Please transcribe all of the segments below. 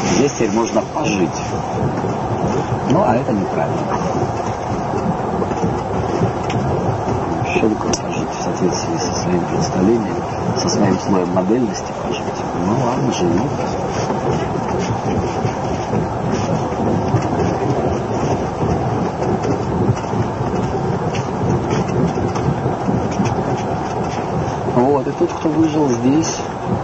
Здесь теперь можно пожить. Ну, а это неправильно. Вообще такое пожить в соответствии со своим представлением, со своим слоем модельности пожить. Ну ладно, живи. Вот, и тот, кто выжил здесь,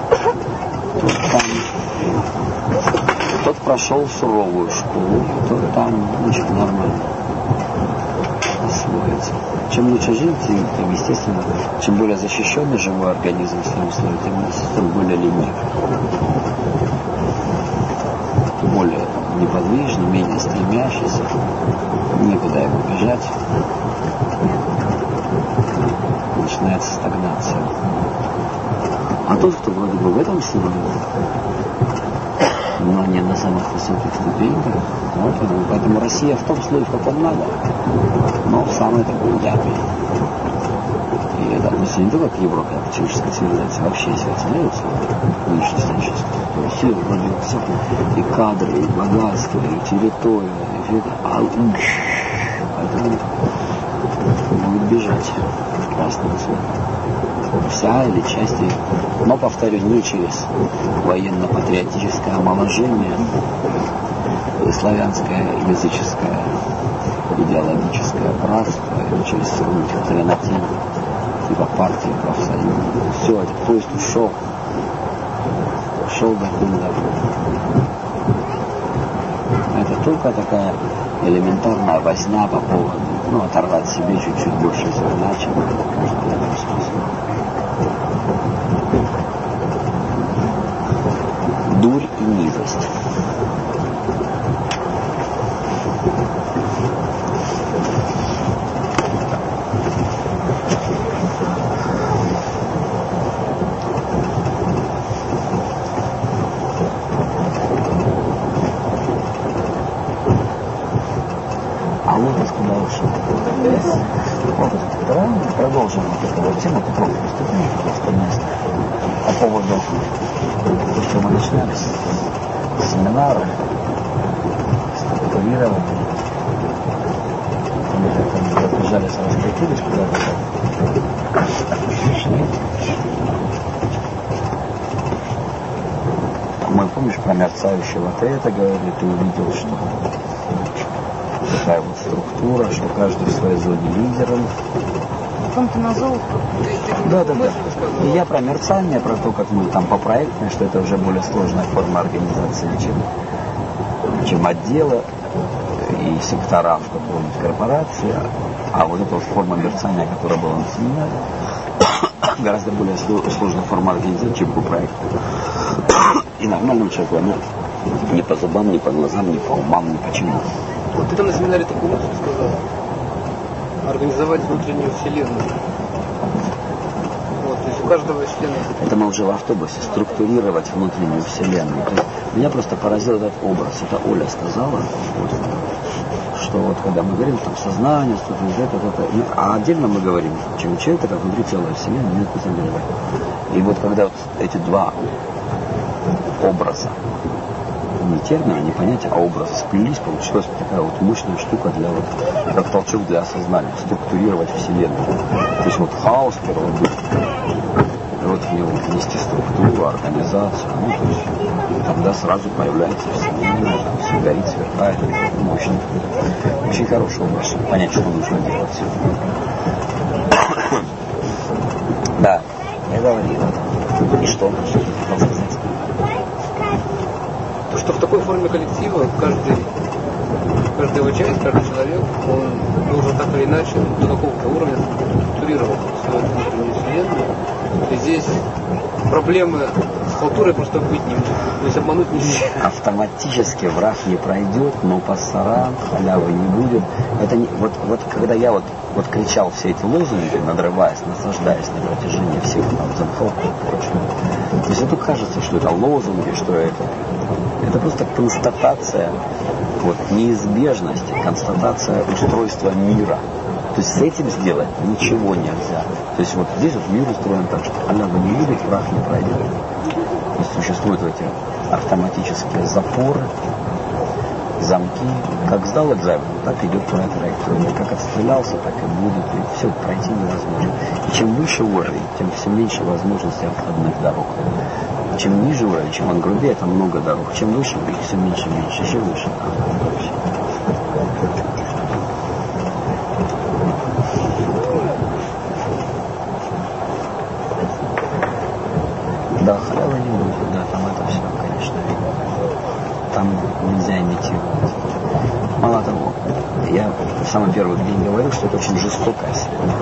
тот прошел суровую школу, тот там очень нормально освоится. Чем лучше жить, тем, естественно, чем более защищенный живой организм в своем условии, тем более ленив. Более неподвижный, менее стремящийся, некуда ему бежать. Начинается стагнация. А тот, кто вроде бы в этом силе, но не на самых высоких ступеньках, вот, поэтому Россия в том слое, в каком надо, но в самой такой яме. И это относится не только к Европе, а к человеческой цивилизации, вообще если оценивается нынешнее историческое. Россия вроде бы все, и кадры, и богатство, и территория, и все это, поэтому будет бежать красного цвета. Вся или часть их. Но, повторю, не через военно-патриотическое омоложение и славянское языческое идеологическое братство, или через срунтик тренотин, типа партии, профсоюза. Все, этот поезд ушел давным-давно. Это только такая элементарная возня по поводу, оторвать себе чуть-чуть больше зерна, чем это можно в этом смысле. Дурь и низость. А лотос куда ушел? Вот, давай продолжим вот эту вот тему, попробуем поступить просто место. По поводу того, что мы начинали с семинара, структурирования. Мы как-то разбежались, раскрутились куда-то. Пришли. Мы, помнишь, про мерцающего это говорили, ты увидел, что такая вот структура, что каждый в своей зоне лидером. Потом-то на золото. Да. И я про мерцание, про то, как мы там по проектной, что это уже более сложная форма организации, чем отделы и сектора в какой-нибудь корпорации. А вот эта вот форма мерцания, которая была на семинаре, гораздо более сложная форма организации, чем по проекту. И нормальному человеку она не по зубам, не по глазам, не по умам, ни почему. Вот ты там на семинаре такую мысль сказал. Организовать внутреннюю вселенную. Вот, то есть у каждого члена. Это мы уже в автобусе. Структурировать внутреннюю вселенную. То есть меня просто поразил этот образ. Это Оля сказала, что вот когда мы говорим там сознание, что это, а отдельно мы говорим, чем человек, это как внутри целая вселенная, нет на. И вот когда вот эти два образа, не термина, не понятия, а образы сплелись, получилась такая вот мощная штука для вот, как толчок для осознания, структурировать вселенную. То есть вот хаос первого дня, вот в него внести структуру, организацию, то есть тогда сразу появляется вселенная, там все горит, сверкает, мощно. Очень хороший образ, чтобы понять, что нужно делать. Да, я говорил. И что ты хотел сказать? То, что в такой форме коллектива каждая его часть, каждый человек, он должен так или иначе до какого-то уровня структурировать свою внутреннюю вселенную. И здесь проблемы с халтурой просто быть не может. То есть обмануть нельзя. Автоматически враг не пройдет, но пассаран, халявы не будет. Это не, вот когда я вот кричал все эти лозунги, надрываясь, наслаждаясь на протяжении всех там замков и прочего. То есть это кажется, что это лозунги, что это просто констатация, неизбежность, констатация устройства мира. То есть с этим сделать ничего нельзя. То есть вот здесь вот мир устроен так, что халявы не будет, враг не пройдет. То есть существует приходят в эти автоматические запоры, замки. Как сдал экзамен, так идет твоя траектория. Как отстрелялся, так и будет. И все, пройти невозможно. И чем выше уровень, тем все меньше возможностей обходных дорог. Чем ниже уровень, чем он грубее, там много дорог. Чем выше, их все меньше и меньше. Еще выше. Да, халявы не будет, да, там это все, конечно, там нельзя имитировать. Мало того, я в самый первый день говорил, что это очень жестокая среда.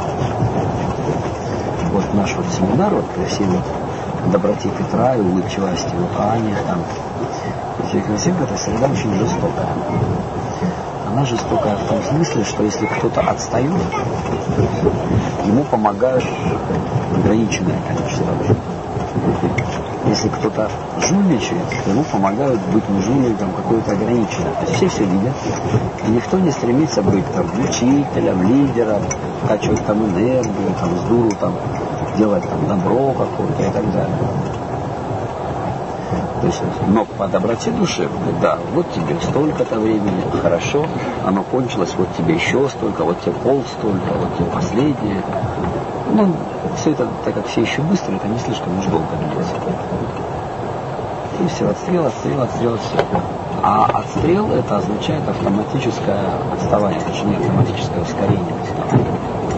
Вот наш вот семинар, вот при всей вот доброте Петра и улыбчивости Ани, там, всех эта среда очень жестокая. Она жестокая в том смысле, что если кто-то отстает, ему помогают ограниченное количество. Если кто-то жульничает, ему помогают быть жульником какое-то ограниченное. То есть все видят, и никто не стремится быть там учителем, лидером, качивать там энергию, там сдуру, там делать там добро какое-то и так далее. То есть, но по доброте душевной, да, вот тебе столько-то времени, хорошо, оно кончилось, вот тебе еще столько, вот тебе столько, вот тебе последнее. Ну, все это, так как все еще быстро, это не слишком уж долго длится. И все, отстрел, все. А отстрел это означает автоматическое отставание, точнее автоматическое ускорение отставания.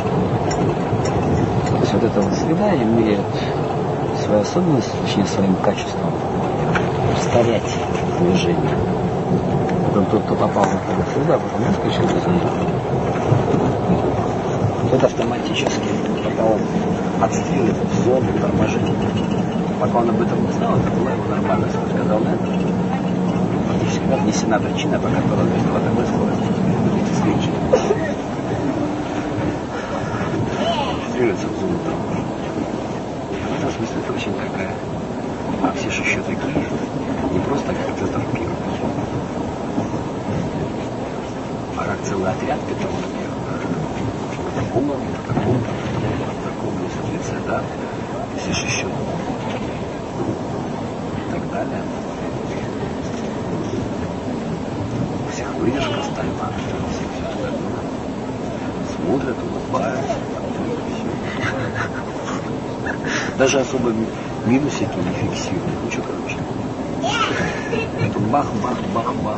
То есть вот эта вот среда имеет свою особенность, точнее своим качеством ускорять движение. Потом тот, кто попал в эту среду, потом выскочил из нее. Тот автоматически, пока он отстрелит в зону торможения. Пока он об этом не знал, это была его нормальность. Он сказал, да, фактически внесена причина, по которой до такой скорости встречи. Стрелится в зону торможения. В этом смысле это очень такая, а все же еще такие, не просто как Петр Первый, а как целый отряд Петра Первого. В таком лице, да, все же еще и так далее. У всех вырежка стальная, всех все остальное. Смотрят, улыбаются. Даже особо минусики не фиксируют. Ну что, короче. Это бах.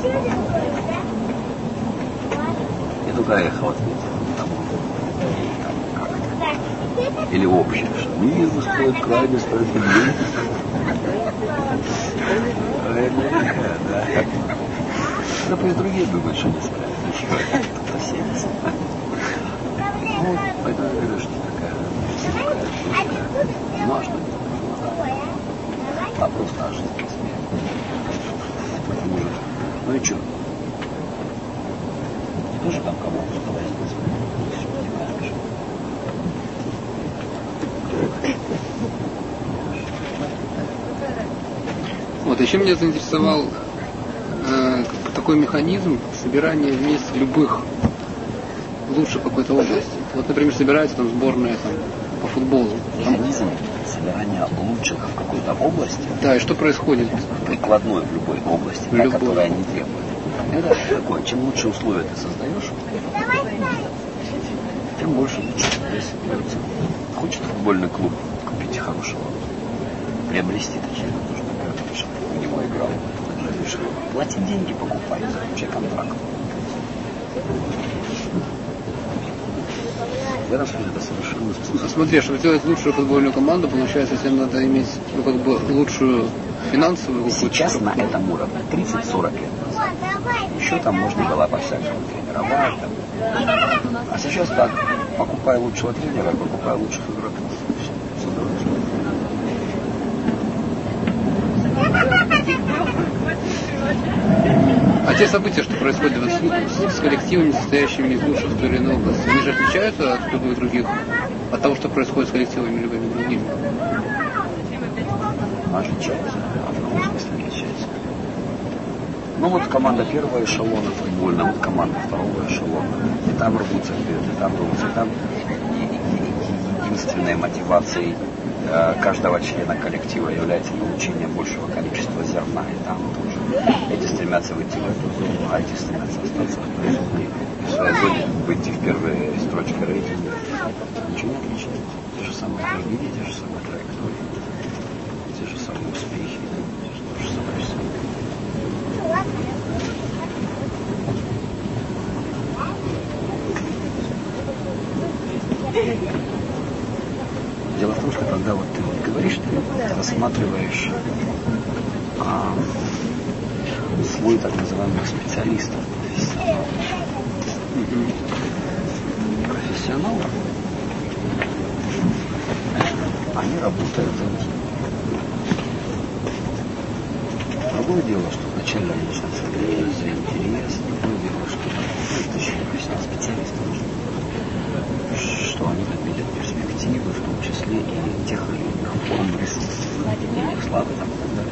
Я только ехал отметил. Или общее, что мир стоит крайне справедливый. Да. Да пусть другие думают, что не справедливы. Кто сенится. Ну, поэтому я говорю, что такая жесткая. Ну, а что это? А просто аж ну и что? И тоже там кому-то возьмется. Понимаешь? Вот, еще меня заинтересовал такой механизм собирания вместе любых лучших какой-то области. Вот, например, собирается там сборная там, по футболу. Механизм собирания лучших в какой-то области. Да, и что происходит? Прикладной в любой области, та, которая не требует. Это такое, чем лучше условия ты создаешь, тем больше лучше здесь берется. Хочет футбольный клуб купить хорошего, приобрести, точнее, нужно, чтобы у него играл. Плати деньги, покупай, заключай контракт. В этом смысле это совершенно способ. Смотри, чтобы сделать лучшую футбольную команду, получается, тебе надо иметь лучшую финансовую. Сейчас на этом уровне 30-40 лет назад. Еще там можно было по-всякому тренировать. А сейчас так, покупай лучшего тренера, покупай лучших игроков. А те события, что происходят с коллективами, состоящими из лучших в той или иной области, они же отличаются от любых других, от того, что происходит с коллективами любыми другими? Отличаются, в каком смысле отличаются? Ну вот команда первого эшелона футбольная, вот команда второго эшелона. И там рвутся вперед, и там рвутся, и там единственной мотивацией каждого члена коллектива является получением большего количества зерна, и там тоже эти стремятся выйти в эту зону, а эти стремятся остаться в той зоне, в своей зоне выйти в первые строчки рейтинга. Ничего не отличается. Те же самые трагедии, те же самые траектории, те же самые успехи, то же самое все. Дело в том, что когда вот ты вот говоришь, ты рассматриваешь слой так называемых специалистов, профессионалов, они работают. Другое дело, что вначале они начинают смотреть за интерес, другое дело, что это еще профессионал специалистов, что они там видят перспективы, в том числе и тех или иных форм ресурсов, их славы там и так далее.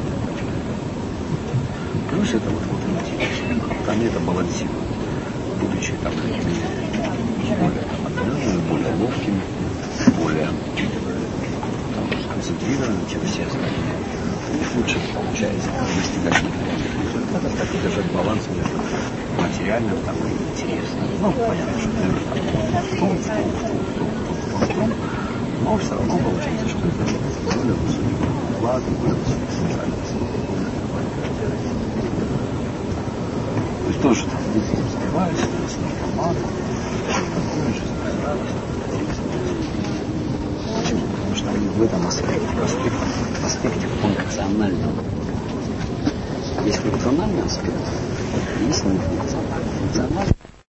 Плюс это вот интерес. Они это балансируют, будучи там более отменными, более ловкими, более сконцентрированными, чем все остальные. У них лучше получается достигать нереальных результатов, так и держать баланс между материальным там, и интересным. Ну, понятно, что но все равно получается, что это более высокий вклад, более высокий центральный. То есть тоже там быстро успеваешь, становится информатом, почему? Потому что они в этом аспекте функциональном. Есть функциональный аспект, есть нефункциональный. Функциональный